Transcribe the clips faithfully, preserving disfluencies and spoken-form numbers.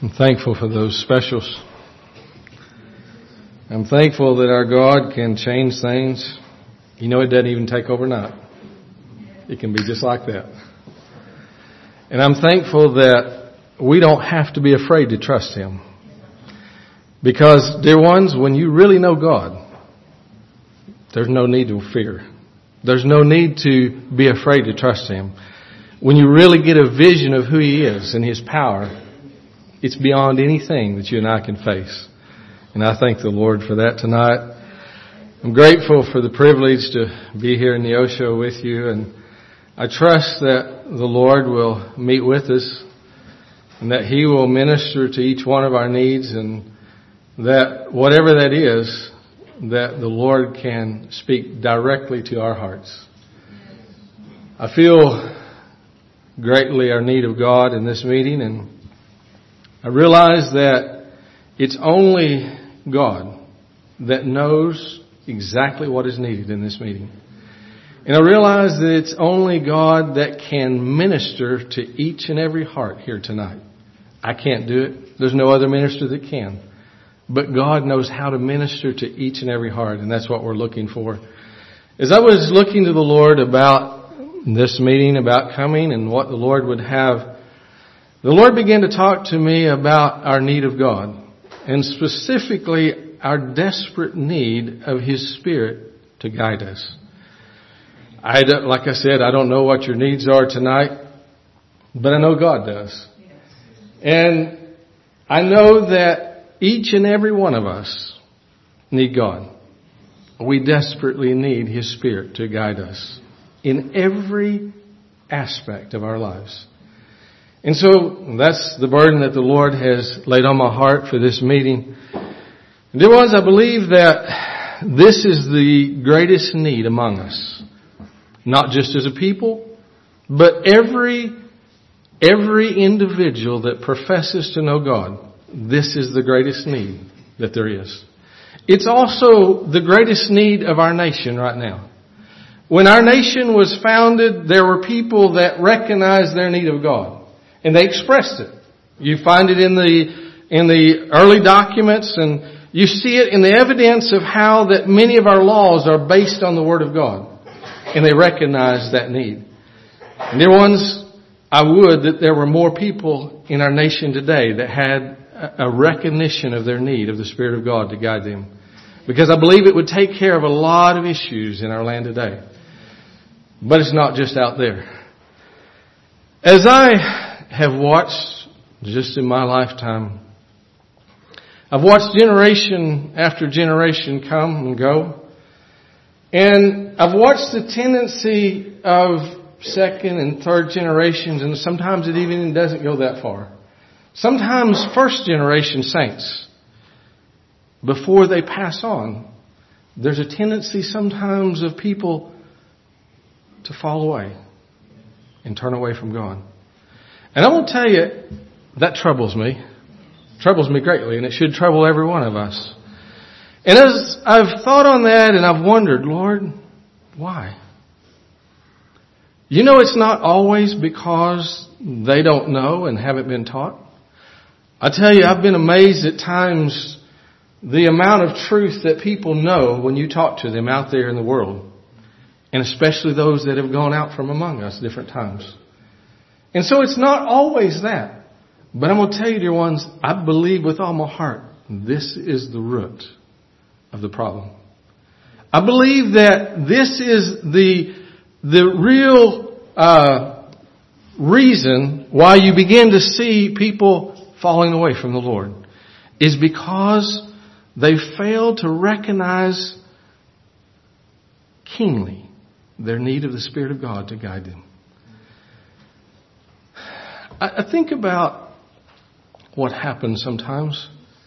I'm thankful for those specials. I'm thankful that our God can change things. You know, it doesn't even take overnight. It can be just like that. And I'm thankful that we don't have to be afraid to trust Him. Because, dear ones, when you really know God, there's no need to fear. There's no need to be afraid to trust Him. When you really get a vision of who He is and His power, it's beyond anything that you and I can face. And I thank the Lord for that tonight. I'm grateful for the privilege to be here in Neosho with you, and I trust that the Lord will meet with us and that He will minister to each one of our needs, and that whatever that is, that the Lord can speak directly to our hearts. I feel greatly our need of God in this meeting, and I realize that it's only God that knows exactly what is needed in this meeting. And I realize that it's only God that can minister to each and every heart here tonight. I can't do it. There's no other minister that can. But God knows how to minister to each and every heart, and that's what we're looking for. As I was looking to the Lord about this meeting, about coming and what the Lord would have, the Lord began to talk to me about our need of God, and specifically our desperate need of His Spirit to guide us. I don't, like I said, I don't know what your needs are tonight, but I know God does. And I know that each and every one of us need God. We desperately need His Spirit to guide us in every aspect of our lives. And so that's the burden that the Lord has laid on my heart for this meeting. And dear ones, I believe that this is the greatest need among us. Not just as a people, but every, every individual that professes to know God. This is the greatest need that there is. It's also the greatest need of our nation right now. When our nation was founded, there were people that recognized their need of God. And they expressed it. You find it in the, in the early documents, and you see it in the evidence of how that many of our laws are based on the Word of God. And they recognize that need. And dear ones, I would that there were more people in our nation today that had a recognition of their need of the Spirit of God to guide them. Because I believe it would take care of a lot of issues in our land today. But it's not just out there. As I have watched, just in my lifetime, I've watched generation after generation come and go. And I've watched the tendency of second and third generations, and sometimes it even doesn't go that far. Sometimes first generation saints, before they pass on, there's a tendency sometimes of people to fall away and turn away from God. And I want to tell you, that troubles me. Troubles me greatly, and it should trouble every one of us. And as I've thought on that and I've wondered, Lord, why? You know, it's not always because they don't know and haven't been taught. I tell you, I've been amazed at times the amount of truth that people know when you talk to them out there in the world. And especially those that have gone out from among us different times. And so it's not always that. But I'm going to tell you, dear ones, I believe with all my heart, this is the root of the problem. I believe that this is the the real uh, reason why you begin to see people falling away from the Lord, is because they fail to recognize keenly their need of the Spirit of God to guide them. I, I think about what happens sometimes.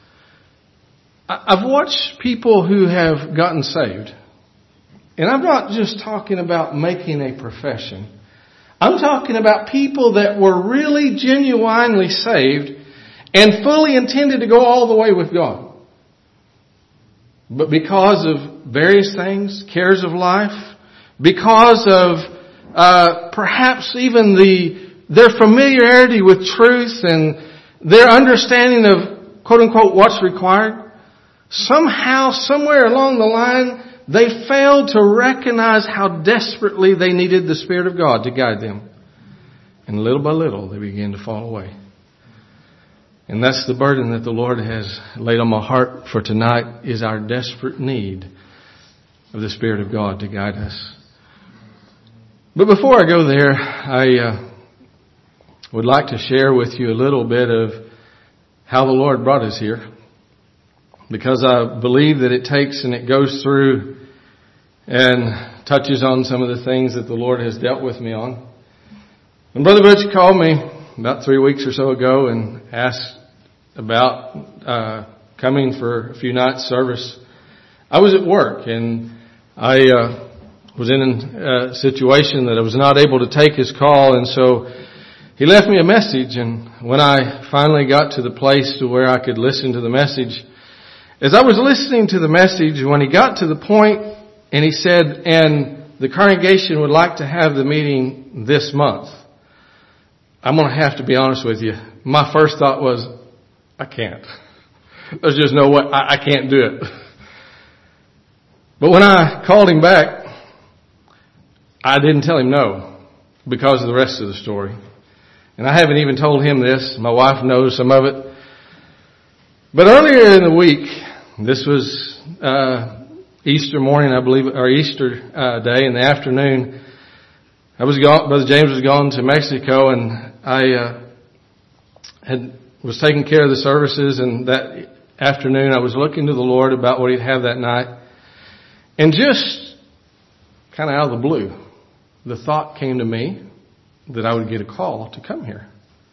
I've watched people who have gotten saved. And I'm not just talking about making a profession. I'm talking about people that were really genuinely saved and fully intended to go all the way with God. But because of various things, cares of life, because of uh, perhaps even the their familiarity with truth and their understanding of quote unquote what's required, somehow, somewhere along the line, they failed to recognize how desperately they needed the Spirit of God to guide them. And little by little, they began to fall away. And that's the burden that the Lord has laid on my heart for tonight, is our desperate need of the Spirit of God to guide us. But before I go there, I uh, would like to share with you a little bit of how the Lord brought us here. Because I believe that it takes and it goes through and touches on some of the things that the Lord has dealt with me on. When Brother Butch called me about three weeks or so ago and asked about uh coming for a few nights service, I was at work and I uh was in a situation that I was not able to take his call, and so he left me a message. And when I finally got to the place to where I could listen to the message, as I was listening to the message, when he got to the point and he said, and the congregation would like to have the meeting this month, I'm going to have to be honest with you. My first thought was, I can't. There's just no way. I, I can't do it. But when I called him back, I didn't tell him no because of the rest of the story. And I haven't even told him this. My wife knows some of it. But earlier in the week, this was uh Easter morning, I believe, or Easter uh, day in the afternoon, I was gone, Brother James was gone to Mexico, and I uh, had was taking care of the services, and that afternoon I was looking to the Lord about what He'd have that night. And just kind of out of the blue, the thought came to me that I would get a call to come here.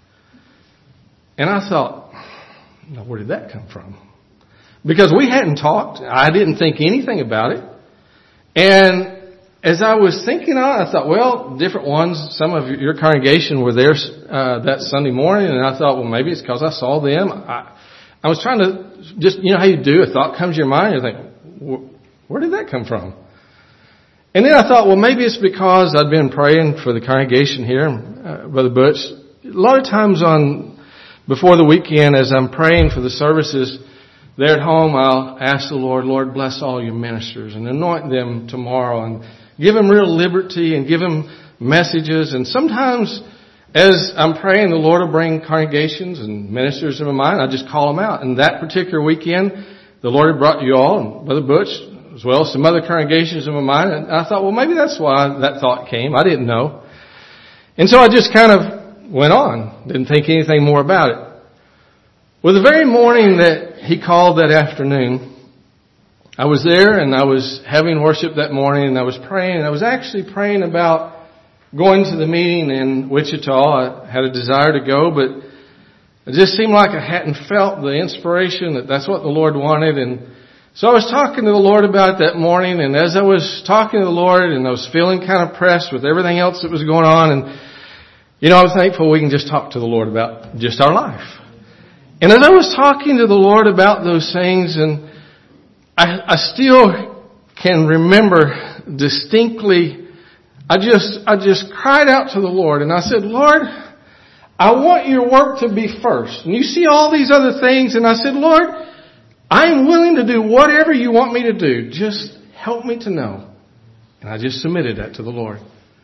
And I thought, now where did that come from? Because we hadn't talked. I didn't think anything about it. And as I was thinking on it, I thought, well, different ones, some of your congregation were there uh, that Sunday morning, and I thought, well, maybe it's because I saw them. I, I was trying to just, you know how you do, a thought comes to your mind, and you think, where did that come from? And then I thought, well, maybe it's because I'd been praying for the congregation here, uh, Brother Butch. A lot of times on before the weekend, as I'm praying for the services there at home, I'll ask the Lord, Lord, bless all your ministers and anoint them tomorrow and give them real liberty and give them messages. And sometimes as I'm praying, the Lord will bring congregations and ministers in my mind. I just call them out. And that particular weekend, the Lord had brought you all and Brother Butch, as well as some other congregations in my mind. And I thought, well, maybe that's why that thought came. I didn't know. And so I just kind of went on. Didn't think anything more about it. Well, the very morning that he called that afternoon, I was there and I was having worship that morning and I was praying. And I was actually praying about going to the meeting in Wichita. I had a desire to go, but it just seemed like I hadn't felt the inspiration that that's what the Lord wanted. And so I was talking to the Lord about it that morning, and as I was talking to the Lord and I was feeling kind of pressed with everything else that was going on, and you know, I'm thankful we can just talk to the Lord about just our life. And as I was talking to the Lord about those things, and I, I still can remember distinctly, I just, I just cried out to the Lord and I said, Lord, I want your work to be first. And you see all these other things, and I said, Lord, I am willing to do whatever you want me to do. Just help me to know. And I just submitted that to the Lord.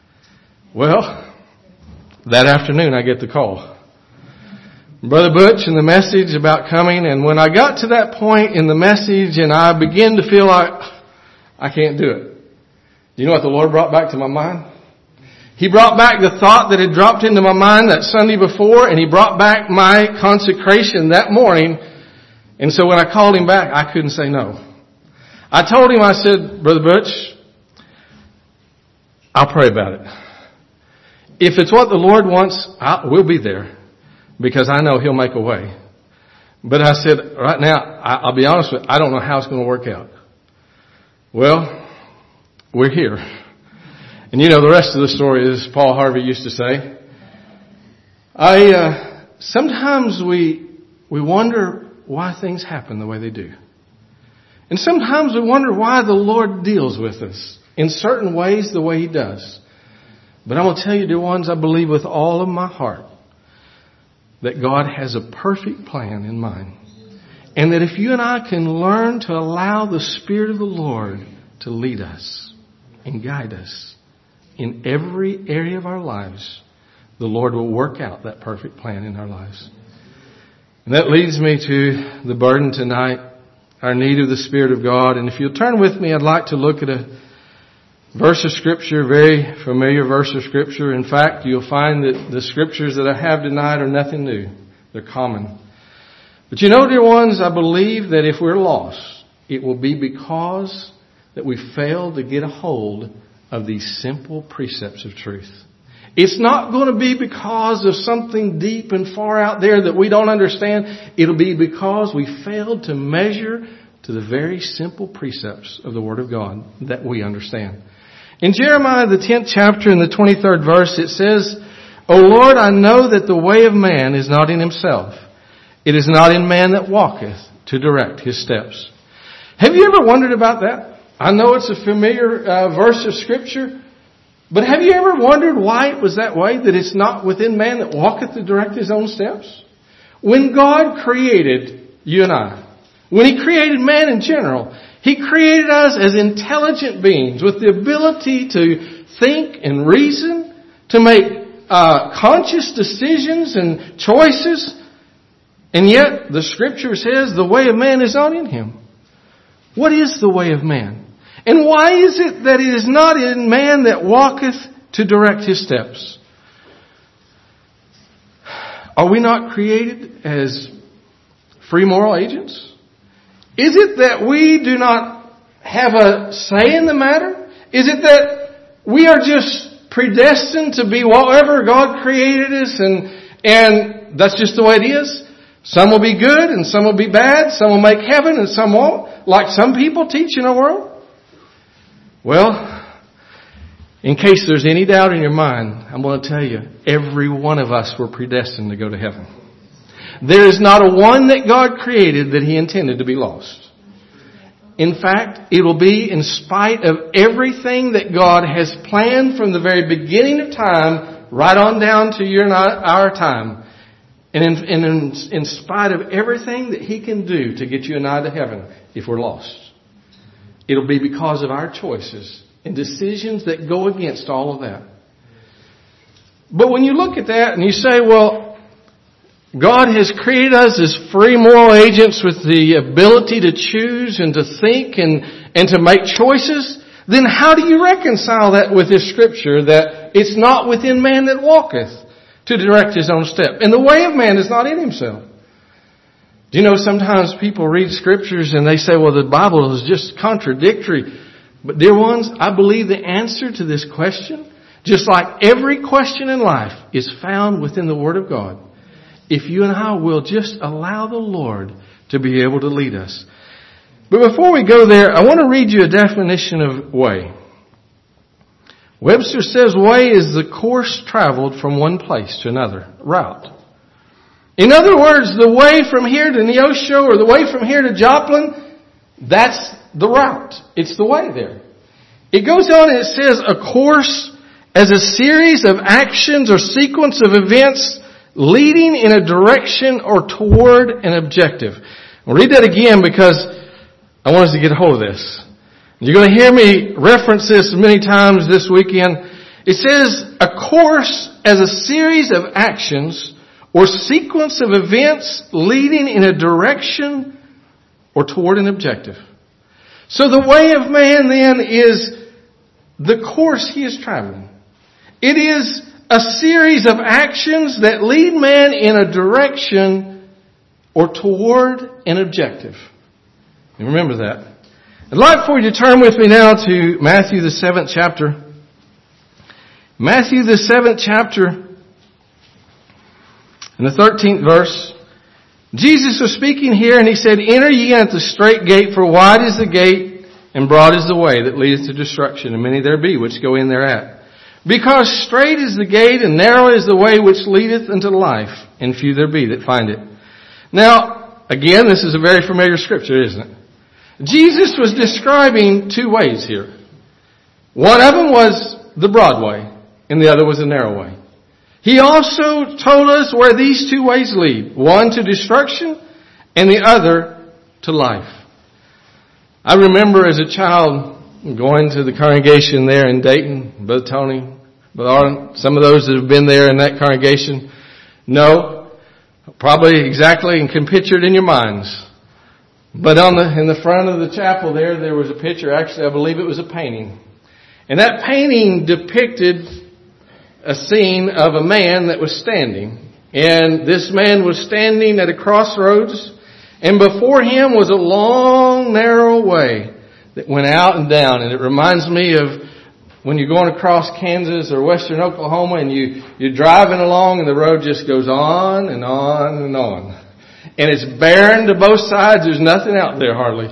Well, that afternoon I get the call. Brother Butch and the message about coming. And when I got to that point in the message and I began to feel like I can't do it. Do you know what the Lord brought back to my mind? He brought back the thought that had dropped into my mind that Sunday before, and He brought back my consecration that morning. And so when I called him back, I couldn't say no. I told him, I said, Brother Butch, I'll pray about it. If it's what the Lord wants, I, we'll be there because I know He'll make a way. But I said, right now, I, I'll be honest with you, I don't know how it's going to work out. Well, we're here. And you know, the rest of the story is Paul Harvey used to say. I, uh, sometimes we, we wonder why things happen the way they do. And sometimes we wonder why the Lord deals with us in certain ways the way He does. But I'm going to tell you, dear ones, I believe with all of my heart that God has a perfect plan in mind. And that if you and I can learn to allow the Spirit of the Lord to lead us and guide us in every area of our lives, the Lord will work out that perfect plan in our lives. And that leads me to the burden tonight, our need of the Spirit of God. And if you'll turn with me, I'd like to look at a verse of Scripture, very familiar verse of Scripture. In fact, you'll find that the Scriptures that I have tonight are nothing new. They're common. But you know, dear ones, I believe that if we're lost, it will be because that we failed to get a hold of these simple precepts of truth. It's not going to be because of something deep and far out there that we don't understand. It'll be because we failed to measure to the very simple precepts of the Word of God that we understand. In Jeremiah, the tenth chapter and the twenty-third verse, it says, O Lord, I know that the way of man is not in himself. It is not in man that walketh to direct his steps. Have you ever wondered about that? I know it's a familiar uh, verse of Scripture, but have you ever wondered why it was that way, that it's not within man that walketh to direct his own steps? When God created you and I, when He created man in general, He created us as intelligent beings with the ability to think and reason, to make uh, conscious decisions and choices. And yet, the Scripture says the way of man is not in him. What is the way of man? And why is it that it is not in man that walketh to direct his steps? Are we not created as free moral agents? Is it that we do not have a say in the matter? Is it that we are just predestined to be whatever God created us and, and that's just the way it is? Some will be good and some will be bad. Some will make heaven and some won't, like some people teach in our world. Well, in case there's any doubt in your mind, I'm going to tell you, every one of us were predestined to go to heaven. There is not a one that God created that He intended to be lost. In fact, it will be in spite of everything that God has planned from the very beginning of time, right on down to your and our time. And in, and in, in spite of everything that He can do to get you and I to heaven if we're lost. It'll be because of our choices and decisions that go against all of that. But when you look at that and you say, well, God has created us as free moral agents with the ability to choose and to think and, and to make choices, then how do you reconcile that with this Scripture that it's not within man that walketh to direct his own step? And the way of man is not in himself. Do you know sometimes people read Scriptures and they say, well, the Bible is just contradictory. But dear ones, I believe the answer to this question, just like every question in life, is found within the Word of God. If you and I will just allow the Lord to be able to lead us. But before we go there, I want to read you a definition of way. Webster says way is the course traveled from one place to another, route. In other words, the way from here to Neosho or the way from here to Joplin, that's the route. It's the way there. It goes on and it says a course as a series of actions or sequence of events leading in a direction or toward an objective. I'll read that again because I want us to get a hold of this. You're going to hear me reference this many times this weekend. It says a course as a series of actions or sequence of events leading in a direction or toward an objective. So the way of man then is the course he is traveling. It is a series of actions that lead man in a direction or toward an objective. And remember that. I'd like for you to turn with me now to Matthew the seventh chapter. Matthew the seventh chapter and the thirteenth verse. Jesus was speaking here and He said, enter ye in at the straight gate, for wide is the gate and broad is the way that leadeth to destruction, and many there be which go in thereat. Because straight is the gate and narrow is the way which leadeth unto life, and few there be that find it. Now, again, this is a very familiar scripture, isn't it? Jesus was describing two ways here. One of them was the broad way, and the other was the narrow way. He also told us where these two ways lead. One to destruction and the other to life. I remember as a child going to the congregation there in Dayton, Brother Tony, Brother Arlen, some of those that have been there in that congregation know probably exactly and can picture it in your minds. But on the, in the front of the chapel there, there was a picture, actually I believe it was a painting. And that painting depicted a scene of a man that was standing. And this man was standing at a crossroads, and before him was a long, narrow way that went out and down. And it reminds me of when you're going across Kansas or western Oklahoma and you, you're driving along and the road just goes on and on and on. And it's barren to both sides. There's nothing out there hardly.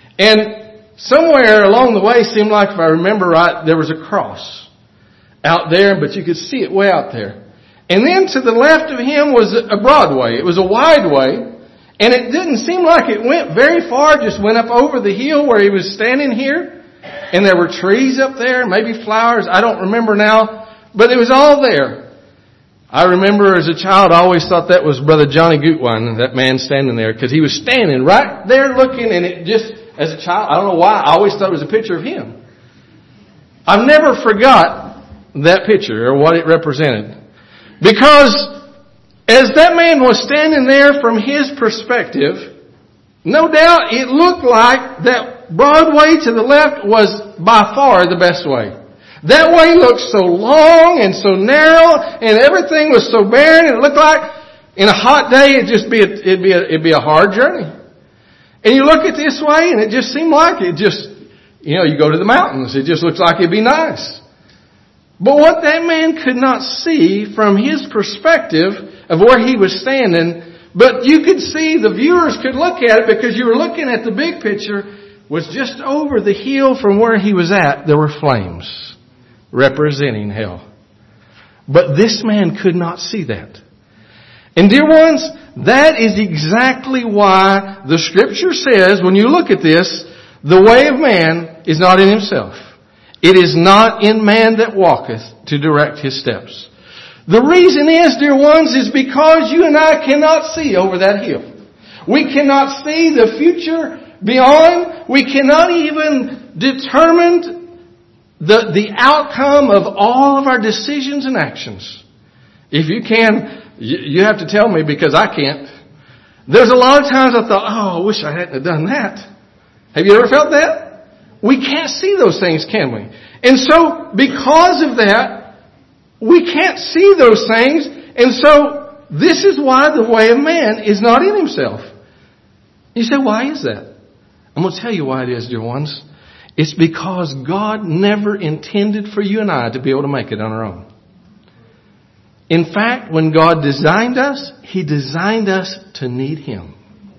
And somewhere along the way, seemed like, if I remember right, there was a cross out there, but you could see it way out there. And then to the left of him was a Broadway. It was a wide way. And it didn't seem like it went very far, just went up over the hill where he was standing here. And there were trees up there, maybe flowers, I don't remember now. But it was all there. I remember as a child, I always thought that was Brother Johnny Gutwein, that man standing there, because he was standing right there looking, and it just, as a child, I don't know why, I always thought it was a picture of him. I've never forgot that picture or what it represented. Because as that man was standing there from his perspective, no doubt it looked like that Broadway to the left was by far the best way. That way looked so long and so narrow, and everything was so barren, and it looked like in a hot day it'd just be a, it'd be a, it'd be a hard journey. And you look at this way and it just seemed like it just, you know, you go to the mountains, it just looks like it'd be nice. But what that man could not see from his perspective of where he was standing, but you could see, the viewers could look at it because you were looking at the big picture, was just over the hill from where he was at, there were flames representing hell. But this man could not see that. And dear ones, that is exactly why the Scripture says, when you look at this, the way of man is not in himself. It is not in man that walketh to direct his steps. The reason is, dear ones, is because you and I cannot see over that hill. We cannot see the future beyond. We cannot even determine the, the outcome of all of our decisions and actions. If you can, you, you have to tell me, because I can't. There's a lot of times I thought, oh, I wish I hadn't have done that. Have you ever felt that? We can't see those things, can we? And so, because of that, we can't see those things. And so, this is why the way of man is not in himself. You say, why is that? I'm going to tell you why it is, dear ones. It's because God never intended for you and I to be able to make it on our own. In fact, when God designed us, He designed us to need Him.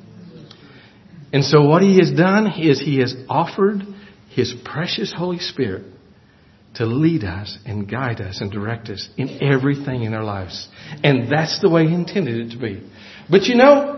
And so what He has done is He has offered His precious Holy Spirit to lead us and guide us and direct us in everything in our lives. And that's the way He intended it to be. But you know,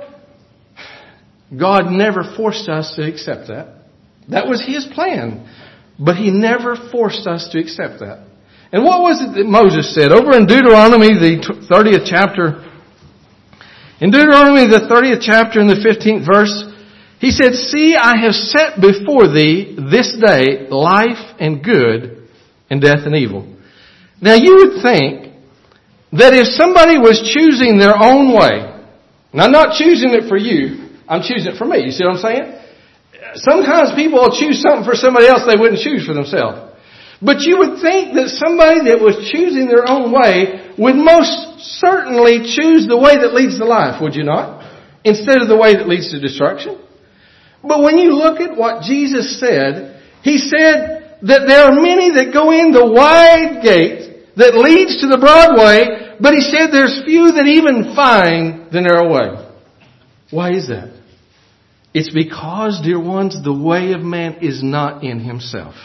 God never forced us to accept that. That was His plan. But He never forced us to accept that. And what was it that Moses said? Over in Deuteronomy, the thirtieth chapter, in Deuteronomy, the thirtieth chapter and the fifteenth verse, he said, "See, I have set before thee this day life and good and death and evil." Now you would think that if somebody was choosing their own way, and I'm not choosing it for you, I'm choosing it for me. You see what I'm saying? Sometimes people will choose something for somebody else they wouldn't choose for themselves. But you would think that somebody that was choosing their own way would most certainly choose the way that leads to life, would you not? Instead of the way that leads to destruction. But when you look at what Jesus said, He said that there are many that go in the wide gate that leads to the broad way, but He said there's few that even find the narrow way. Why is that? It's because, dear ones, the way of man is not in himself.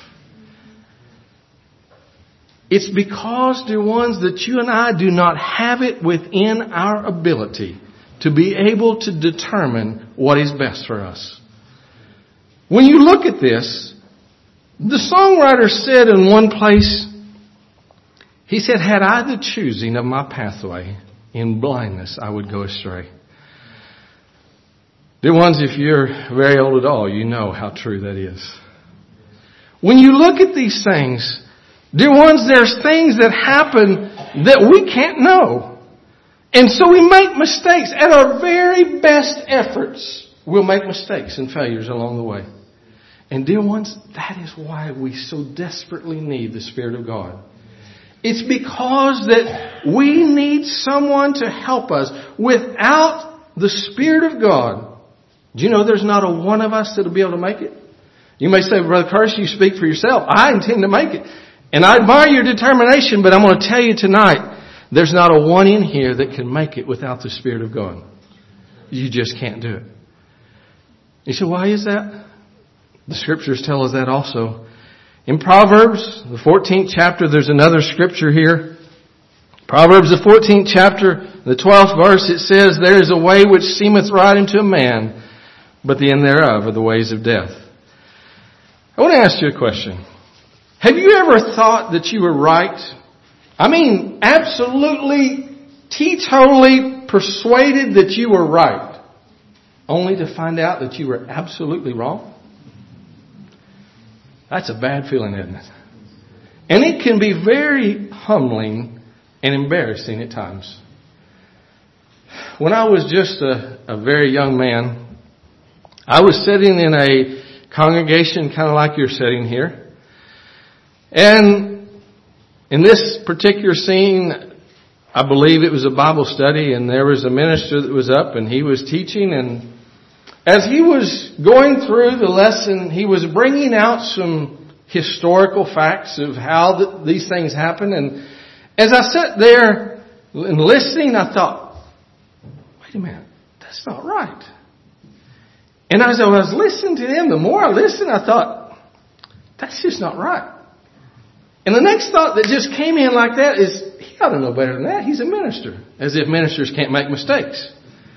It's because, dear ones, that you and I do not have it within our ability to be able to determine what is best for us. When you look at this, the songwriter said in one place, He said, had I the choosing of my pathway, in blindness I would go astray. Dear ones, if you're very old at all, you know how true that is. When you look at these things, dear ones, there's things that happen that we can't know. And so we make mistakes. At our very best efforts, we'll make mistakes and failures along the way. And dear ones, that is why we so desperately need the Spirit of God. It's because that we need someone to help us. Without the Spirit of God, do you know there's not a one of us that will be able to make it? You may say, Brother Curtis, you speak for yourself. I intend to make it. And I admire your determination, but I'm going to tell you tonight, there's not a one in here that can make it without the Spirit of God. You just can't do it. You say, why is that? The Scriptures tell us that also. In Proverbs, the fourteenth chapter, there's another scripture here. Proverbs, the fourteenth chapter, the twelfth verse, it says, there is a way which seemeth right unto a man, but the end thereof are the ways of death. I want to ask you a question. Have you ever thought that you were right? I mean, absolutely, teetotally persuaded that you were right, only to find out that you were absolutely wrong? That's a bad feeling, isn't it? And it can be very humbling and embarrassing at times. When I was just a, a very young man, I was sitting in a congregation kind of like you're sitting here. And in this particular scene, I believe it was a Bible study, and there was a minister that was up and he was teaching, and as he was going through the lesson, he was bringing out some historical facts of how the, these things happen. And as I sat there and listening, I thought, wait a minute, that's not right. And as I was listening to him, the more I listened, I thought, that's just not right. And the next thought that just came in like that is, he ought to know better than that. He's a minister. As if ministers can't make mistakes.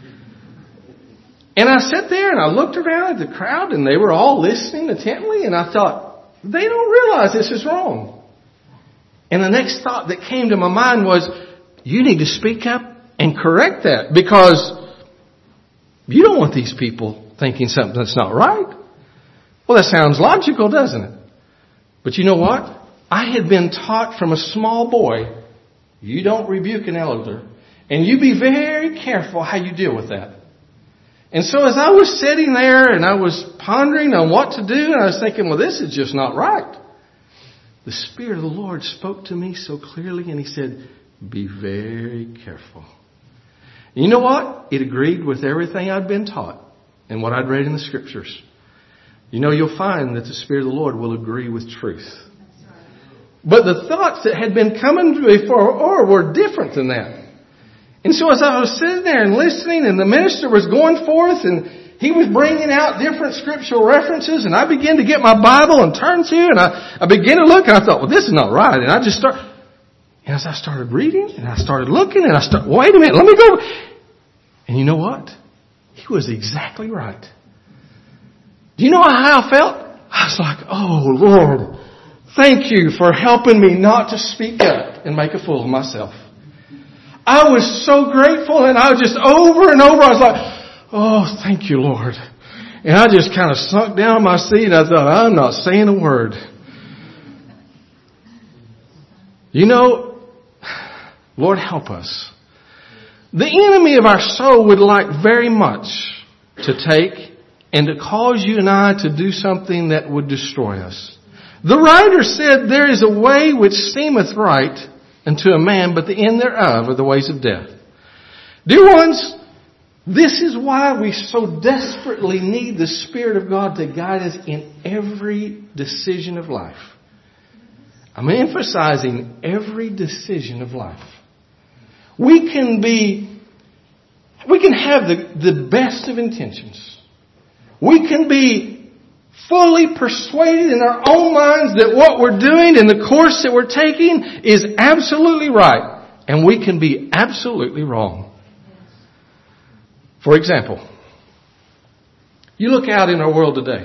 And I sat there and I looked around at the crowd and they were all listening intently, and I thought, they don't realize this is wrong. And the next thought that came to my mind was, you need to speak up and correct that, because you don't want these people thinking something that's not right. Well, that sounds logical, doesn't it? But you know what? I had been taught from a small boy, you don't rebuke an elder, and you be very careful how you deal with that. And so as I was sitting there and I was pondering on what to do, and I was thinking, well, this is just not right. The Spirit of the Lord spoke to me so clearly, and He said, be very careful. And you know what? It agreed with everything I'd been taught and what I'd read in the Scriptures. You know, you'll find that the Spirit of the Lord will agree with truth. But the thoughts that had been coming before were different than that. And so as I was sitting there and listening, and the minister was going forth, and he was bringing out different scriptural references, and I began to get my Bible and turn to, and I, I began to look, and I thought, well, this is not right. And I just start, and as I started reading, and I started looking, and I started, wait a minute, let me go. And you know what? He was exactly right. Do you know how I felt? I was like, oh, Lord, thank you for helping me not to speak up and make a fool of myself. I was so grateful, and I was just over and over, I was like, oh, thank you, Lord. And I just kind of sunk down in my seat, and I thought, I'm not saying a word. You know, Lord, help us. The enemy of our soul would like very much to take and to cause you and I to do something that would destroy us. The writer said, there is a way which seemeth right unto a man, but the end thereof are the ways of death. Dear ones, this is why we so desperately need the Spirit of God to guide us in every decision of life. I'm emphasizing every decision of life. We can be, we can have the, the best of intentions. We can be fully persuaded in our own minds that what we're doing and the course that we're taking is absolutely right. And we can be absolutely wrong. For example, you look out in our world today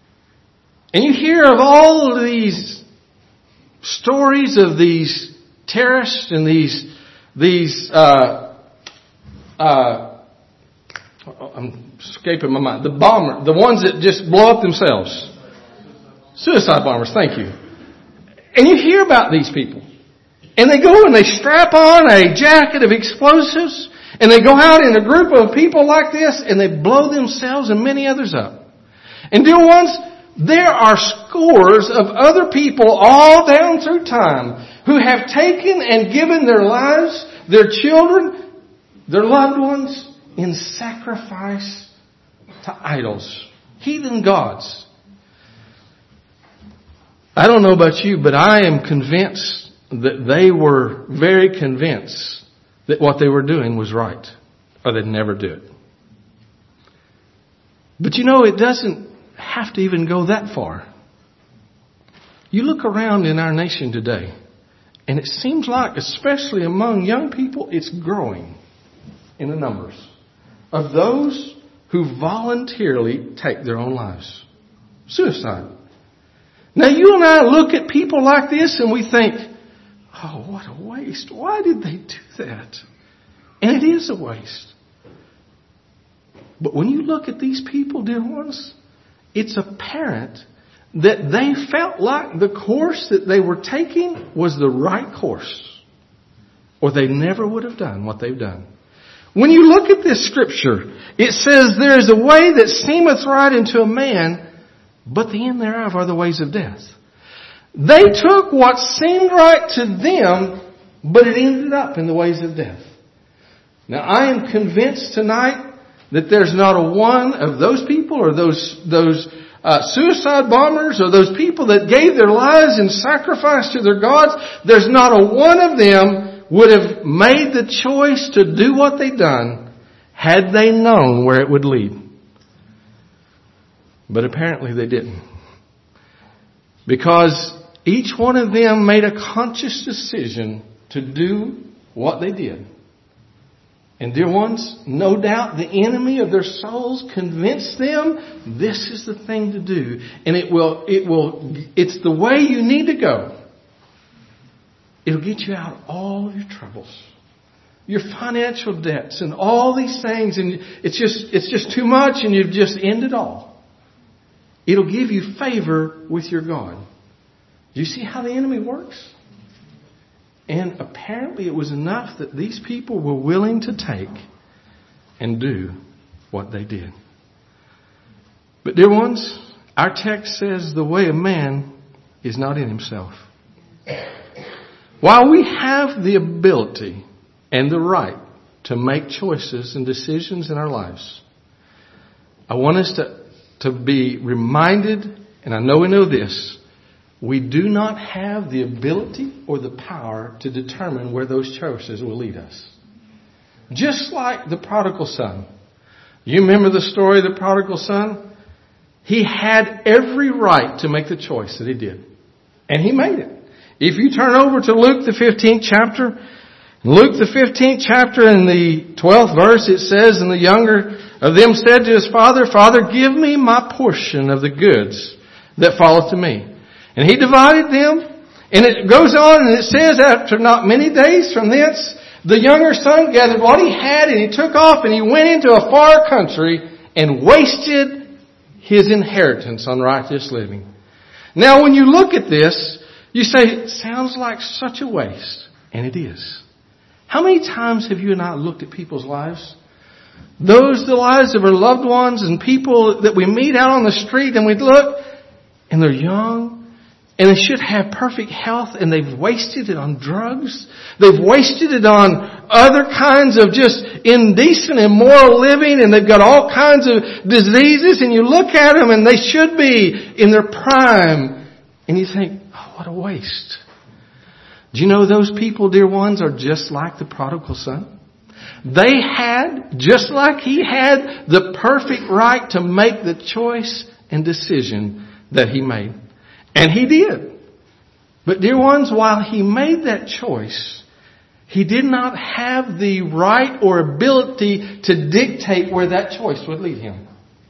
and you hear of all of these stories of these terrorists and these, these, uh, uh, I'm escaping my mind. The bomber, the ones that just blow up themselves. Suicide bombers, thank you. And you hear about these people. And they go and they strap on a jacket of explosives. And they go out in a group of people like this and they blow themselves and many others up. And dear ones, there are scores of other people all down through time who have taken and given their lives, their children, their loved ones in sacrifice to idols, heathen gods. I don't know about you, but I am convinced that they were very convinced that what they were doing was right, or they'd never do it. But you know, it doesn't have to even go that far. You look around in our nation today, and it seems like, especially among young people, it's growing in the numbers of those who voluntarily take their own lives. Suicide. Now you and I look at people like this and we think, oh, what a waste. Why did they do that? And it is a waste. But when you look at these people, dear ones, it's apparent that they felt like the course that they were taking was the right course, or they never would have done what they've done. When you look at this scripture, it says, there is a way that seemeth right unto a man, but the end thereof are the ways of death. They took what seemed right to them, but it ended up in the ways of death. Now, I am convinced tonight that there's not a one of those people or those those uh, suicide bombers or those people that gave their lives in sacrifice to their gods, there's not a one of them would have made the choice to do what they done had they known where it would lead. But apparently they didn't. Because each one of them made a conscious decision to do what they did. And dear ones, no doubt the enemy of their souls convinced them this is the thing to do. And it will, it will, it's the way you need to go. It'll get you out of all of your troubles, your financial debts and all these things. And it's just, it's just too much and you've just ended it all. It'll give you favor with your God. Do you see how the enemy works? And apparently it was enough that these people were willing to take and do what they did. But dear ones, our text says the way of man is not in himself. While we have the ability and the right to make choices and decisions in our lives, I want us to, to be reminded, and I know we know this, we do not have the ability or the power to determine where those choices will lead us. Just like the prodigal son. You remember the story of the prodigal son? He had every right to make the choice that he did. And he made it. If you turn over to Luke the fifteenth chapter, Luke the fifteenth chapter in the twelfth verse, it says, and the younger of them said to his father, Father, give me my portion of the goods that falleth to me. And he divided them, and it goes on and it says, after not many days from thence, the younger son gathered what he had and he took off and he went into a far country and wasted his inheritance on righteous living. Now when you look at this, you say, it sounds like such a waste. And it is. How many times have you and I looked at people's lives? Those, the lives of our loved ones and people that we meet out on the street, and we look and they're young and they should have perfect health, and they've wasted it on drugs. They've wasted it on other kinds of just indecent, immoral living, and they've got all kinds of diseases, and you look at them and they should be in their prime, and you think, oh, what a waste. Do you know those people, dear ones, are just like the prodigal son? They had, just like he had, the perfect right to make the choice and decision that he made. And he did. But dear ones, while he made that choice, he did not have the right or ability to dictate where that choice would lead him.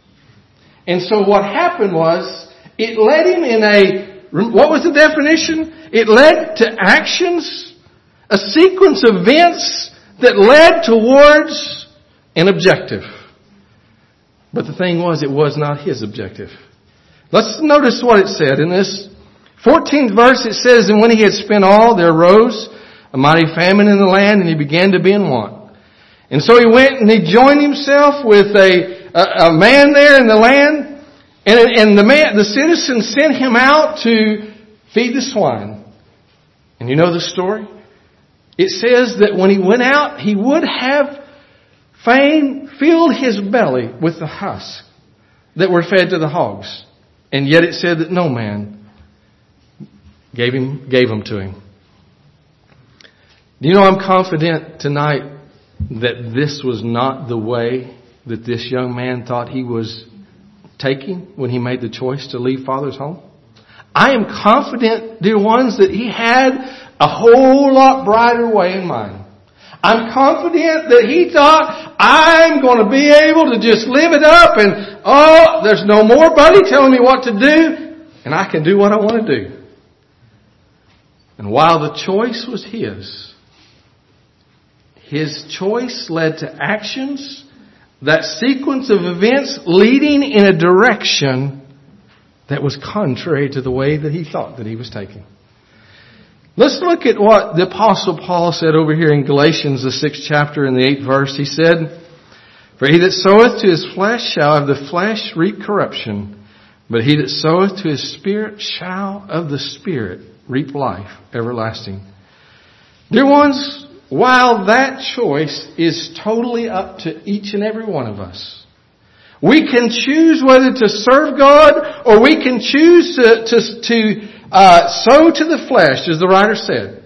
And so what happened was, it led him in a, what was the definition? It led to actions a sequence of events that led towards an objective. But the thing was, it was not his objective. Let's notice what it said in this fourteenth verse. It says, "And when he had spent all, there arose a mighty famine in the land, and he began to be in want. And so he went and he joined himself with a, a, a man there in the land, and, and the man, the citizens sent him out to feed the swine." And you know the story? It says that when he went out, he would have fain filled his belly with the husks that were fed to the hogs. And yet it said that no man gave him, gave them to him. Do you know, I'm confident tonight that this was not the way that this young man thought he was taking when he made the choice to leave Father's home. I am confident, dear ones, that he had a whole lot brighter way in mind. I'm confident that he thought, I'm going to be able to just live it up and, oh, there's no more buddy telling me what to do, and I can do what I want to do. And while the choice was his, his choice led to actions, that sequence of events leading in a direction that was contrary to the way that he thought that he was taking. Let's look at what the Apostle Paul said over here in Galatians, the sixth chapter and the eighth verse. He said, "For he that soweth to his flesh shall of the flesh reap corruption, but he that soweth to his spirit shall of the spirit reap life everlasting." Dear ones, while that choice is totally up to each and every one of us, we can choose whether to serve God or we can choose to, to, to uh, sow to the flesh, as the writer said.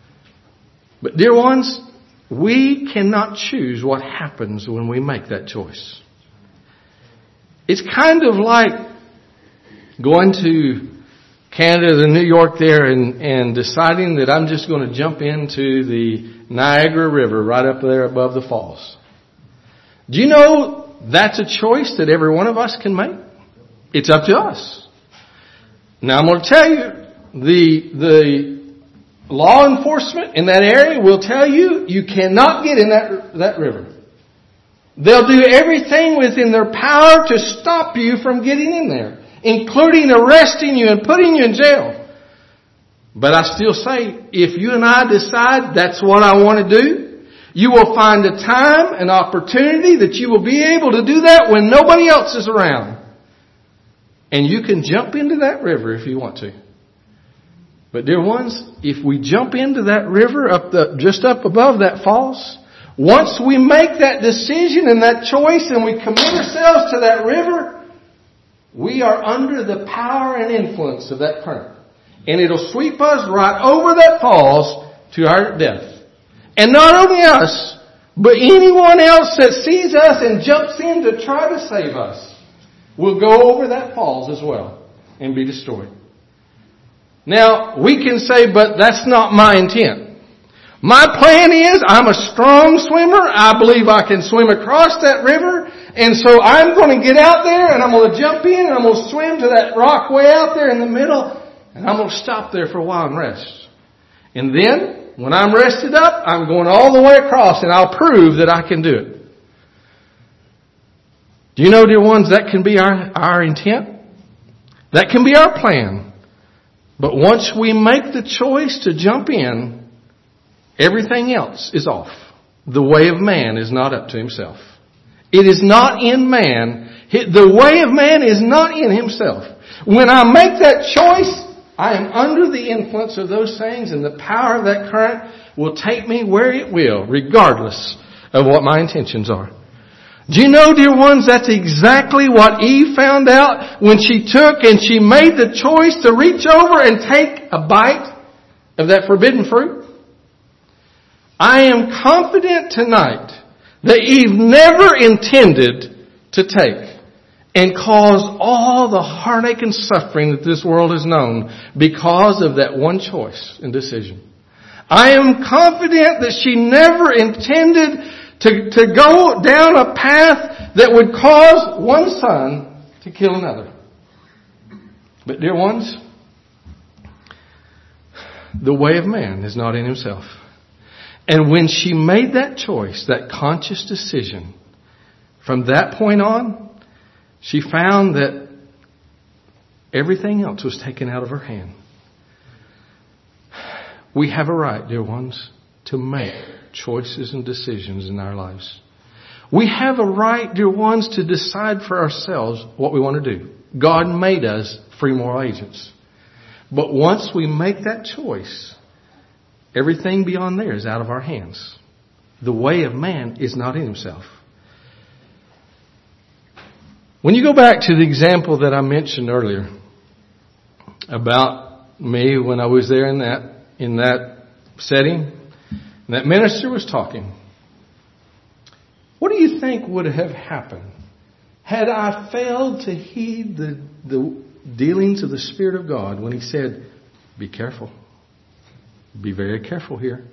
But dear ones, we cannot choose what happens when we make that choice. It's kind of like going to Canada, the New York there, and, and deciding that I'm just going to jump into the Niagara River right up there above the falls. Do you know that's a choice that every one of us can make? It's up to us. Now I'm going to tell you, the the law enforcement in that area will tell you you cannot get in that that river. They'll do everything within their power to stop you from getting in there, including arresting you and putting you in jail. But I still say, if you and I decide that's what I want to do, you will find a time, an opportunity that you will be able to do that when nobody else is around. And you can jump into that river if you want to. But dear ones, if we jump into that river up the, just up above that falls, once we make that decision and that choice and we commit ourselves to that river, we are under the power and influence of that current. And it'll sweep us right over that falls to our death. And not only us, but anyone else that sees us and jumps in to try to save us will go over that falls as well and be destroyed. Now, we can say, but that's not my intent. My plan is, I'm a strong swimmer. I believe I can swim across that river. And so I'm going to get out there and I'm going to jump in and I'm going to swim to that rock way out there in the middle. And I'm going to stop there for a while and rest. And then, when I'm rested up, I'm going all the way across and I'll prove that I can do it. Do you know, dear ones, that can be our, our intent? That can be our plan. But once we make the choice to jump in, everything else is off. The way of man is not up to himself. It is not in man. The way of man is not in himself. When I make that choice, I am under the influence of those things, and the power of that current will take me where it will, regardless of what my intentions are. Do you know, dear ones, that's exactly what Eve found out when she took and she made the choice to reach over and take a bite of that forbidden fruit? I am confident tonight that Eve never intended to take and cause all the heartache and suffering that this world has known because of that one choice and decision. I am confident that she never intended to, to go down a path that would cause one son to kill another. But dear ones, the way of man is not in himself. And when she made that choice, that conscious decision, from that point on, she found that everything else was taken out of her hand. We have a right, dear ones, to make choices and decisions in our lives. We have a right, dear ones, to decide for ourselves what we want to do. God made us free moral agents. But once we make that choice, everything beyond there is out of our hands. The way of man is not in himself. When you go back to the example that I mentioned earlier about me when I was there in that in that setting, and that minister was talking, what do you think would have happened had I failed to heed the, the dealings of the Spirit of God when He said, be careful. Be very careful here.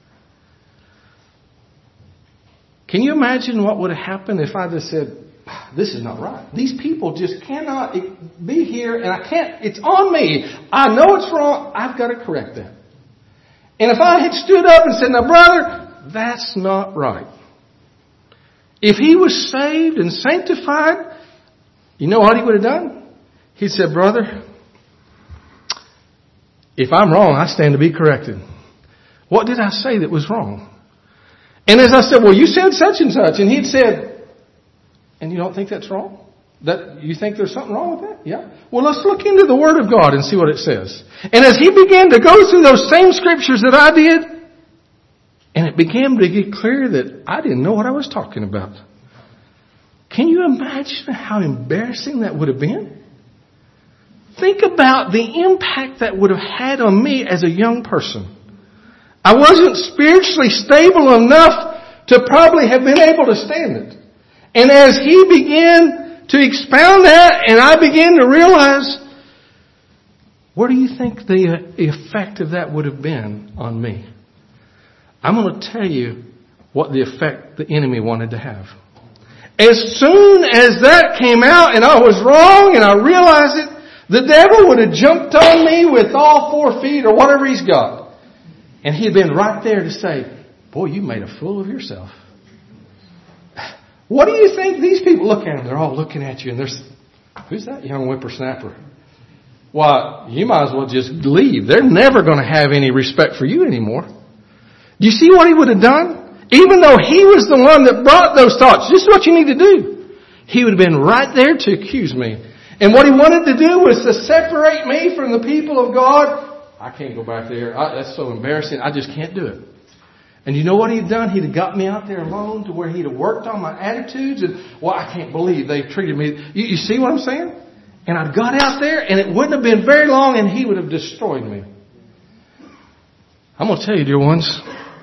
Can you imagine what would have happened if I just said, this is not right. These people just cannot be here and I can't, it's on me. I know it's wrong. I've got to correct that. And if I had stood up and said, now brother, that's not right. If he was saved and sanctified, you know what he would have done? He said, brother, if I'm wrong, I stand to be corrected. What did I say that was wrong? And as I said, well, you said such and such. And he'd said, and you don't think that's wrong? That you think there's something wrong with that? Yeah. Well, let's look into the Word of God and see what it says. And as he began to go through those same scriptures that I did, and it began to get clear that I didn't know what I was talking about. Can you imagine how embarrassing that would have been? Think about the impact that would have had on me as a young person. I wasn't spiritually stable enough to probably have been able to stand it. And as he began to expound that, and I began to realize, what do you think the effect of that would have been on me? I'm going to tell you what the effect the enemy wanted to have. As soon as that came out and I was wrong and I realized it, the devil would have jumped on me with all four feet or whatever he's got. And he'd been right there to say, boy, you made a fool of yourself. What do you think these people look at them? They're all looking at you and they're, who's that young whippersnapper? Well, you might as well just leave. They're never going to have any respect for you anymore. Do you see what he would have done? Even though he was the one that brought those thoughts, this is what you need to do. He would have been right there to accuse me. And what he wanted to do was to separate me from the people of God. I can't go back there. I, that's so embarrassing. I just can't do it. And you know what he'd done? He'd have got me out there alone to where he'd have worked on my attitudes. And, well, I can't believe they treated me. You, you see what I'm saying? And I'd got out there and it wouldn't have been very long and he would have destroyed me. I'm going to tell you, dear ones,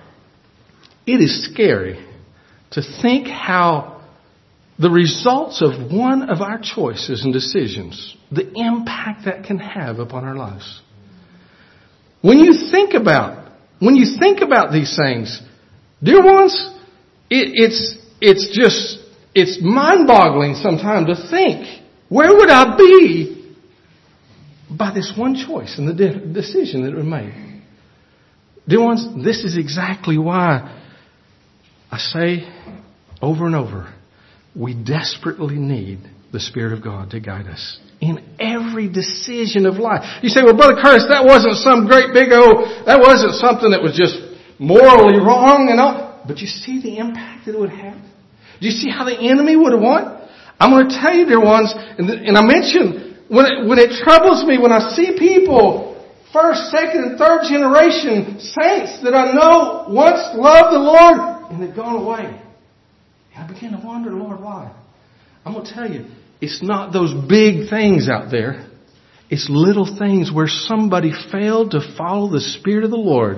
it is scary to think how the results of one of our choices and decisions, the impact that can have upon our lives. When you think about, when you think about these things, dear ones, it, it's, it's just, it's mind-boggling sometimes to think, where would I be by this one choice and the de- decision that we made? Dear ones, this is exactly why I say over and over, we desperately need the Spirit of God to guide us in every decision of life. You say, well, Brother Curtis, that wasn't some great big old, that wasn't something that was just morally wrong and all. But you see the impact that it would have? Do you see how the enemy would have won? I'm going to tell you, dear ones, and, the, and I mentioned, when it, when it troubles me, when I see people, first, second, and third generation saints that I know once loved the Lord, and they've gone away. And I begin to wonder, Lord, why? I'm going to tell you, it's not those big things out there. It's little things where somebody failed to follow the Spirit of the Lord.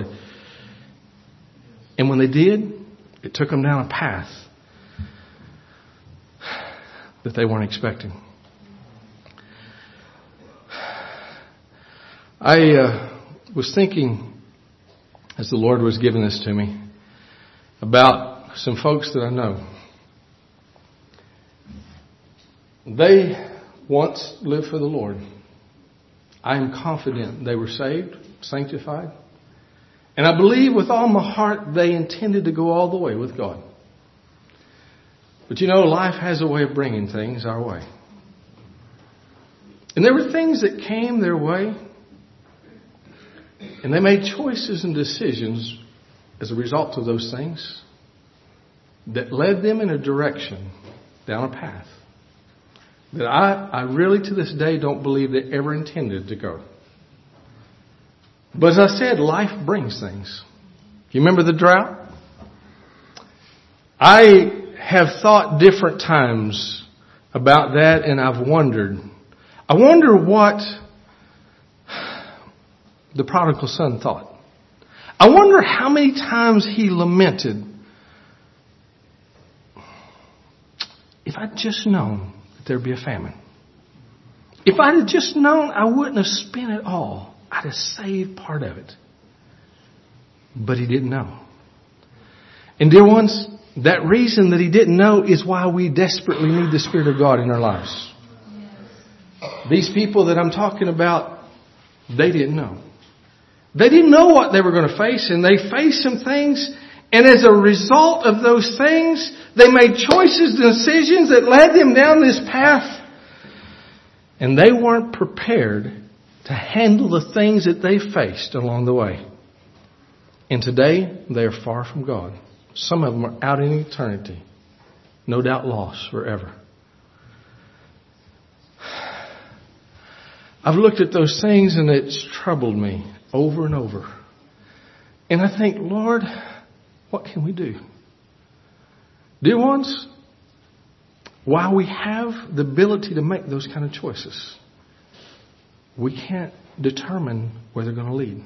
And when they did, it took them down a path that they weren't expecting. I uh, was thinking, as the Lord was giving this to me, about some folks that I know. They once lived for the Lord. I am confident they were saved, sanctified, And I believe with all my heart they intended to go all the way with God. But you know, life has a way of bringing things our way. And there were things that came their way, and they made choices and decisions as a result of those things that led them in a direction, down a path, that I, I really to this day don't believe they ever intended to go. But as I said, life brings things. You remember the drought? I have thought different times about that, and I've wondered. I wonder what the prodigal son thought. I wonder how many times he lamented, if I'd just known that there'd be a famine. If I'd have just known I wouldn't have spent it all. I'd have saved part of it. But he didn't know. And dear ones, that reason that he didn't know is why we desperately need the Spirit of God in our lives. These people that I'm talking about, they didn't know. They didn't know what they were going to face, and they faced some things, and as a result of those things, they made choices and decisions that led them down this path, and they weren't prepared to handle the things that they faced along the way. And today, they are far from God. Some of them are out in eternity. No doubt lost forever. I've looked at those things and it's troubled me over and over. And I think, Lord, what can we do? Dear ones, while we have the ability to make those kind of choices, we can't determine where they're going to lead.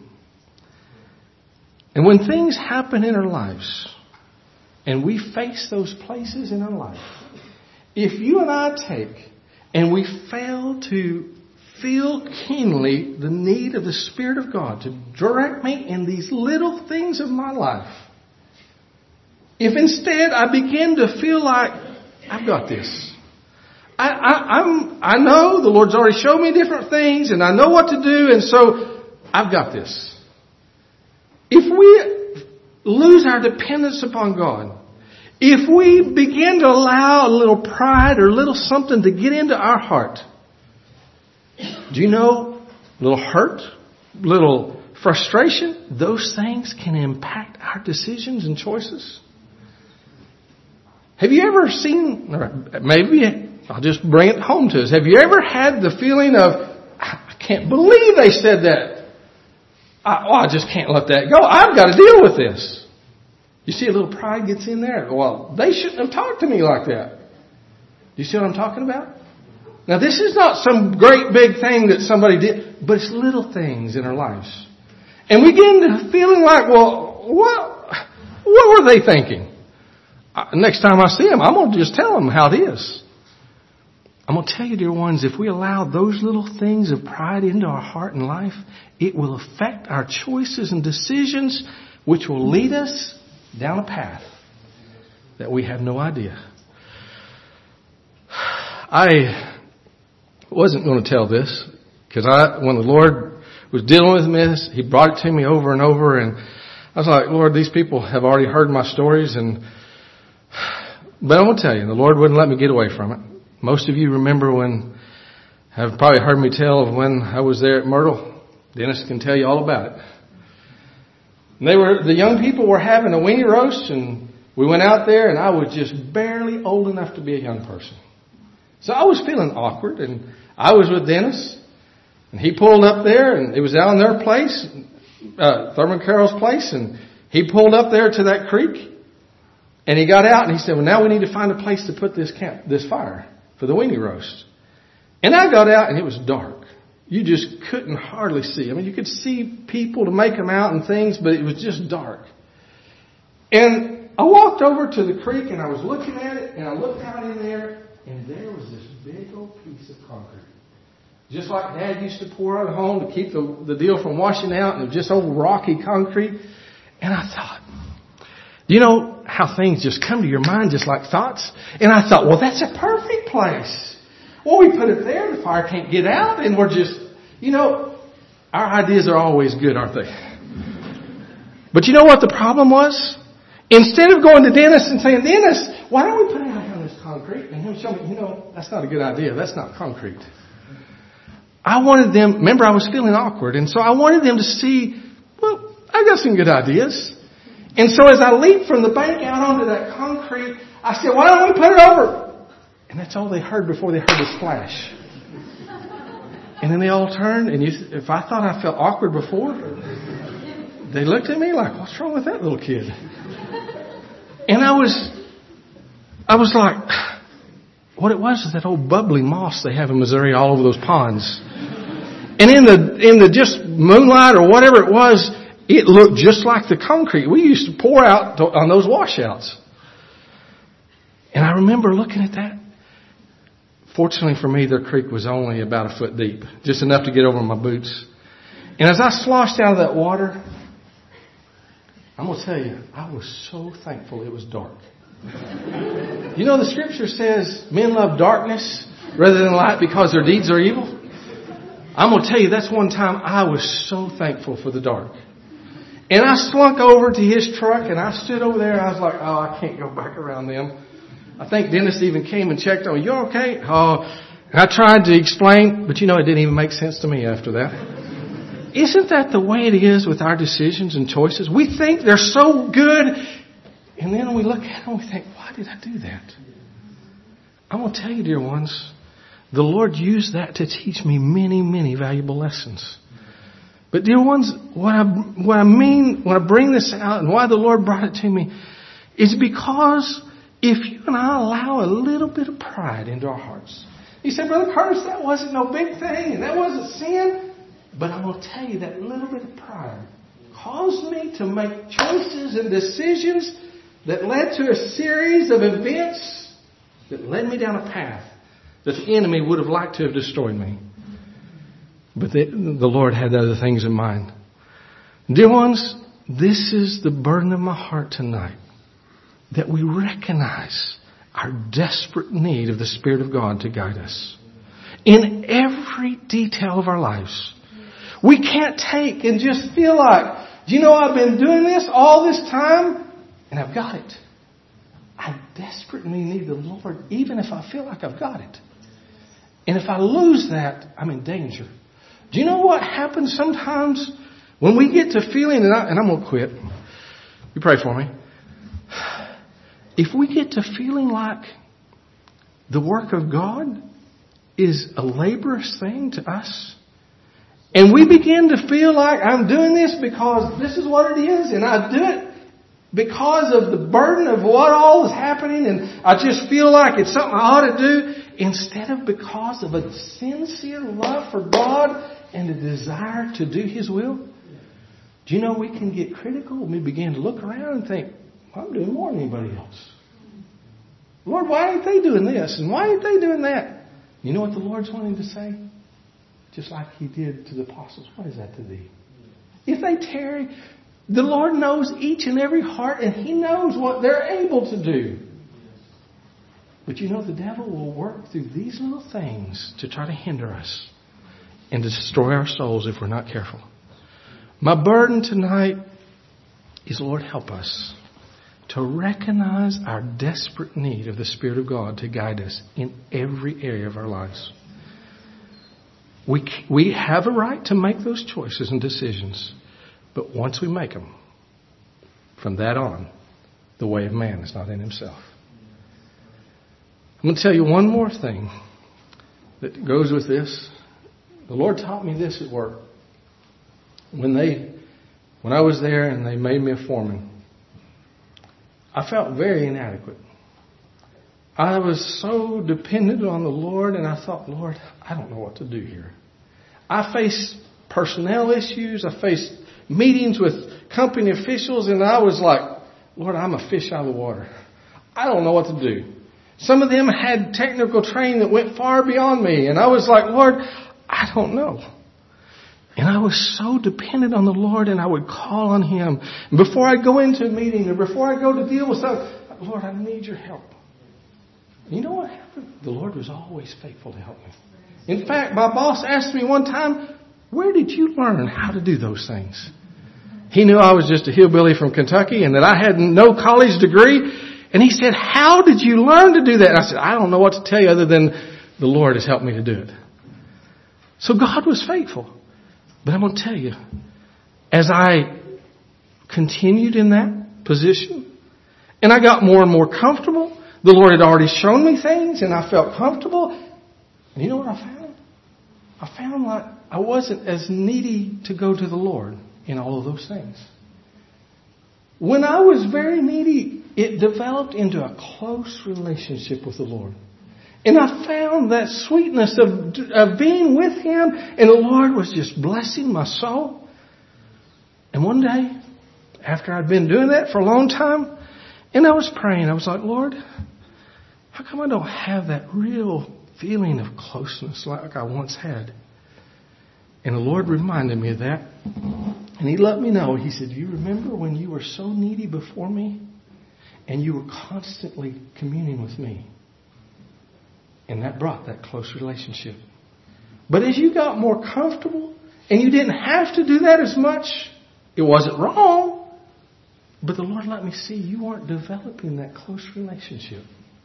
And when things happen in our lives, and we face those places in our life, if you and I take and we fail to feel keenly the need of the Spirit of God to direct me in these little things of my life, if instead I begin to feel like I've got this, I, I, I'm, I know the Lord's already showed me different things and I know what to do, and so I've got this. If we lose our dependence upon God, if we begin to allow a little pride or a little something to get into our heart, do you know, a little hurt, a little frustration, those things can impact our decisions and choices. Have you ever seen, or maybe I'll just bring it home to us. Have you ever had the feeling of, I can't believe they said that. I, oh, I just can't let that go. I've got to deal with this. You see a little pride gets in there. Well, they shouldn't have talked to me like that. Do you see what I'm talking about? Now, this is not some great big thing that somebody did, but it's little things in our lives. And we get into feeling like, well, what, what were they thinking? Uh, next time I see them, I'm going to just tell them how it is. I'm going to tell you, dear ones, if we allow those little things of pride into our heart and life, it will affect our choices and decisions, which will lead us down a path that we have no idea. I wasn't going to tell this because I, when the Lord was dealing with me, He brought it to me over and over, and I was like, Lord, these people have already heard my stories, and but I will tell you, the Lord wouldn't let me get away from it. Most of you remember when, have probably heard me tell of when I was there at Myrtle. Dennis can tell you all about it. And they were, the young people were having a weenie roast, and we went out there, and I was just barely old enough to be a young person. So I was feeling awkward, and I was with Dennis, and he pulled up there, and it was out in their place, uh, Thurman Carroll's place, and he pulled up there to that creek, and he got out, and he said, well, now we need to find a place to put this camp, this fire for the weenie roast. And I got out, and it was dark. You just couldn't hardly see. I mean, you could see people to make them out and things, but it was just dark. And I walked over to the creek, and I was looking at it, and I looked out in there, and there was this big old piece of concrete. Just like Dad used to pour out at home to keep the, the deal from washing out, and it was just old rocky concrete. And I thought, do you know how things just come to your mind just like thoughts? And I thought, well, that's a perfect place. Well, we put it there, the fire can't get out, and we're just, you know, our ideas are always good, aren't they? But you know what the problem was? Instead of going to Dennis and saying, Dennis, why don't we put it out on this concrete? And him show me, you know, that's not a good idea. That's not concrete. I wanted them, remember I was feeling awkward, and so I wanted them to see, well, I got some good ideas. And so as I leaped from the bank out onto that concrete, I said, why don't we put it over? And that's all they heard before they heard the splash. And then they all turned, and you, if I thought I felt awkward before, they looked at me like, what's wrong with that little kid? And I was, I was like, what it was is that old bubbly moss they have in Missouri all over those ponds. And in the, in the just moonlight or whatever it was, it looked just like the concrete we used to pour out to, on those washouts. And I remember looking at that. Fortunately for me, their creek was only about a foot deep, just enough to get over my boots. And as I sloshed out of that water, I'm going to tell you, I was so thankful it was dark. You know, the scripture says men love darkness rather than light because their deeds are evil. I'm going to tell you, that's one time I was so thankful for the dark. And I slunk over to his truck and I stood over there. I was like, oh, I can't go back around them. I think Dennis even came and checked on me. You okay? Oh, and I tried to explain, but you know, it didn't even make sense to me after that. Isn't that the way it is with our decisions and choices? We think they're so good, and then we look at them and we think, why did I do that? I'm going to tell you, dear ones, the Lord used that to teach me many, many valuable lessons. But dear ones, what I, what I mean when I bring this out and why the Lord brought it to me is because if you and I allow a little bit of pride into our hearts. You say, Brother Curtis, that wasn't no big thing and that wasn't sin. But I will tell you that little bit of pride caused me to make choices and decisions that led to a series of events that led me down a path that the enemy would have liked to have destroyed me. But the, the Lord had other things in mind. Dear ones, this is the burden of my heart tonight. That we recognize our desperate need of the Spirit of God to guide us. In every detail of our lives. We can't take and just feel like, do you know I've been doing this all this time and I've got it. I desperately need the Lord even if I feel like I've got it. And if I lose that, I'm in danger. Do you know what happens sometimes when we get to feeling, and, I, and I'm going to quit. You pray for me. If we get to feeling like the work of God is a laborious thing to us, and we begin to feel like I'm doing this because this is what it is, and I do it because of the burden of what all is happening, and I just feel like it's something I ought to do, instead of because of a sincere love for God and a desire to do His will. Do you know we can get critical when we begin to look around and think, well, I'm doing more than anybody else. Lord, why ain't they doing this? And why ain't they doing that? You know what the Lord's wanting to say? Just like He did to the apostles. What is that to thee? If they tarry, the Lord knows each and every heart, and He knows what they're able to do. But you know, the devil will work through these little things to try to hinder us and to destroy our souls if we're not careful. My burden tonight is, Lord, help us to recognize our desperate need of the Spirit of God to guide us in every area of our lives. We, we have a right to make those choices and decisions, but once we make them, from that on, the way of man is not in himself. I'm going to tell you one more thing that goes with this. The Lord taught me this at work. When they, when I was there and they made me a foreman, I felt very inadequate. I was so dependent on the Lord, and I thought, Lord, I don't know what to do here. I faced personnel issues. I faced meetings with company officials, and I was like, Lord, I'm a fish out of the water. I don't know what to do. Some of them had technical training that went far beyond me, and I was like, Lord, I don't know. And I was so dependent on the Lord, and I would call on Him. And before I go into a meeting or before I go to deal with something, Lord, I need your help. And you know what happened? The Lord was always faithful to help me. In fact, my boss asked me one time, where did you learn how to do those things? He knew I was just a hillbilly from Kentucky and that I had no college degree. And he said, how did you learn to do that? And I said, I don't know what to tell you other than the Lord has helped me to do it. So God was faithful. But I'm going to tell you, as I continued in that position and I got more and more comfortable, the Lord had already shown me things and I felt comfortable. And you know what I found? I found like I wasn't as needy to go to the Lord in all of those things. When I was very needy, it developed into a close relationship with the Lord. And I found that sweetness of, of being with Him, and the Lord was just blessing my soul. And one day, after I'd been doing that for a long time, and I was praying, I was like, Lord, how come I don't have that real feeling of closeness like I once had? And the Lord reminded me of that. And He let me know. He said, you remember when you were so needy before me and you were constantly communing with me? And that brought that close relationship. But as you got more comfortable and you didn't have to do that as much, it wasn't wrong. But the Lord let me see you weren't developing that close relationship.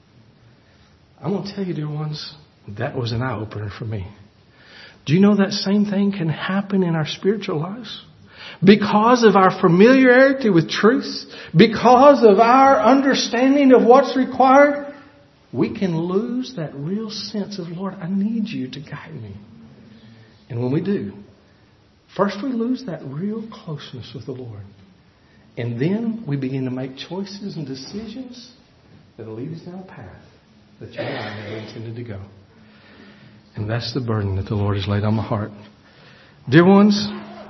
I'm going to tell you, dear ones, that was an eye-opener for me. Do you know that same thing can happen in our spiritual lives? Because of our familiarity with truth, because of our understanding of what's required, we can lose that real sense of, Lord, I need you to guide me. And when we do, first we lose that real closeness with the Lord. And then we begin to make choices and decisions that will lead us down a path that you and I never intended to go. And that's the burden that the Lord has laid on my heart. Dear ones,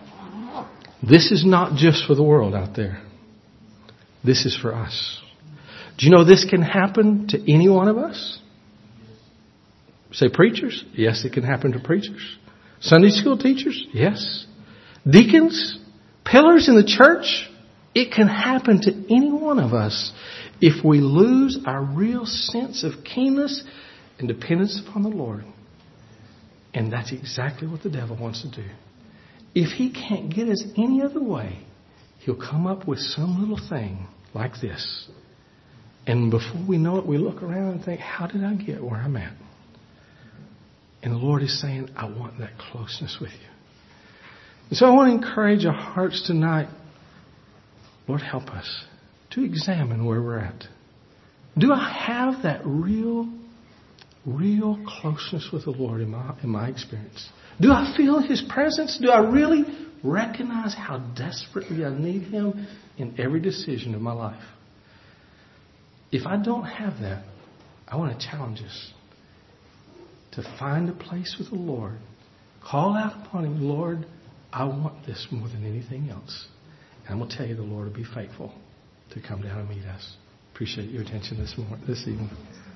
this is not just for the world out there. This is for us. Do you know this can happen to any one of us? Say preachers? Yes, it can happen to preachers. Sunday school teachers? Yes. Deacons? Pillars in the church? It can happen to any one of us if we lose our real sense of keenness and dependence upon the Lord. And that's exactly what the devil wants to do. If he can't get us any other way, he'll come up with some little thing like this. And before we know it, we look around and think, how did I get where I'm at? And the Lord is saying, I want that closeness with you. And so I want to encourage our hearts tonight. Lord, help us to examine where we're at. Do I have that real, real closeness with the Lord in my, in my experience? Do I feel His presence? Do I really recognize how desperately I need Him in every decision of my life? If I don't have that, I want to challenge us to find a place with the Lord. Call out upon Him, Lord, I want this more than anything else. And I'm going to tell you the Lord will be faithful to come down and meet us. Appreciate your attention this morning, this evening.